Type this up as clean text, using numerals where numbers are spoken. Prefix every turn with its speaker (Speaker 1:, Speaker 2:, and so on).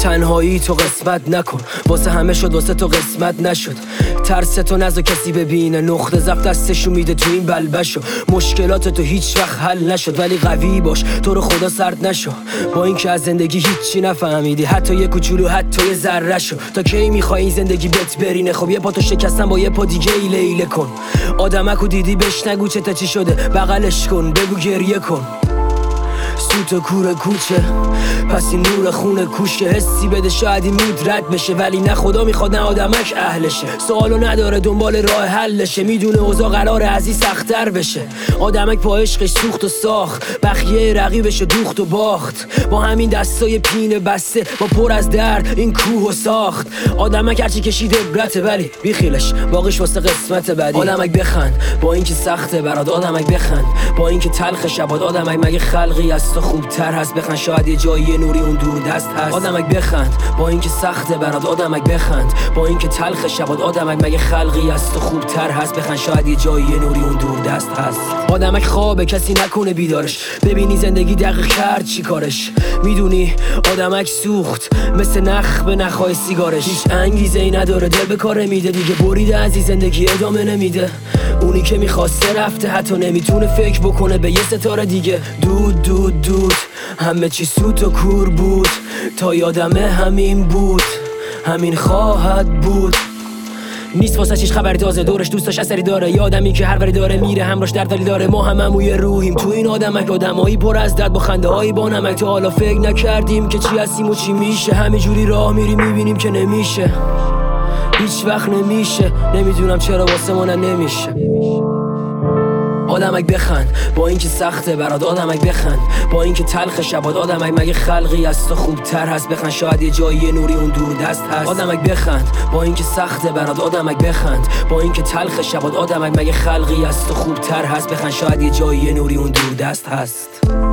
Speaker 1: تنهایی تو قسمت نکن، واسه همه شد واسه تو قسمت نشد. ترس تو نذار کسی ببینه، نقطه ضعف دستشو میده تو این بلبشو. مشکلات تو هیچ وقت حل نشد ولی قوی باش، تو رو خدا سرد نشو. با اینکه از زندگی هیچی نفهمیدی، حتی یه کوچولو حتی یه ذره شو. تا کی میخوای این زندگی بهت برینه؟ خب یه پا تو شکستن با یه پا دیگه ایله کن. آدمکو دیدی بهش نگو چه چی شده، بغلش کن بگو گریه کن. سوت و کور کوچه پس این نور خونه کوشه، حسی بده شاید این مود رد بشه ولی نه خدا میخواد نه آدمک اهلشه. سوالو نداره دنبال راه حلشه، میدونه اوضاع قراره از این سخت‌تر بشه. آدمک پا عشقش سوخت و ساخت، بخیه رقیبش دوخت و باخت. با همین دستای پینه بسته با پر از درد این کوه و ساخت. آدمک هرچی کشیده عبرته ولی بیخیلش باقیش واسه قسمت بعدی. آدمک بخند با اینکه سخته برات، آدمک بخند با اینکه تلخ شبات. آدمک مگه خلقی از تو خوبتر هست؟ بخند شاید یه جایی نوری اون دور دست هست. آدمک بخند با اینکه سخته برات، آدمک بخند با اینکه تلخ شبات. آدمک مگه خلقی از تو خوبتر هست؟ بخند شاید یه جایی نوری اون دور دست هست. آدمک خوابه کسی نکنه بیدارش، ببینی زندگی دقیق کرد چی کارش. میدونی آدمک سوخت مثل نخ به نخای سیگارش. هیچ انگیزه ای نداره دل به کار میده دیگه، بریده از این زندگی ادامه نمیده. اونی که میخواسته رفته، حتی نمیتونه فکر بکنه به یه ستاره دیگه. دود دود دود همه چی سوت و کور بود، تا یادمه همین بود همین خواهد بود. نیست واسه هیچ خبری تازه، دورش دوستاش اثری داره. یه آدمی که هر وری داره میره همراش دردی داره. ما هممون روحیم تو این آدمک، آدمایی پر از درد با خنده هایی با نمک. تا حالا فکر نکردیم که چی هستیم و چی میشه، همینجوری راه میریم میبینیم که نمیشه، هیچ وقت نمیشه. نمیدونم چرا واسه ما نمیشه. آدمک بخند با اینکه سخته برات، آدمک بخند با اینکه تلخ شبات. آدمک مگه خلقی از تو خوبتر هست؟ بخند شاید یه جایی نوری اون دور دست هست. آدمک بخند با اینکه سخته برات، آدمک بخند با اینکه تلخ شبات. آدمک مگه خلقی از تو خوبتر هست؟ بخند شاید یه جایی نوری اون دور دست هست.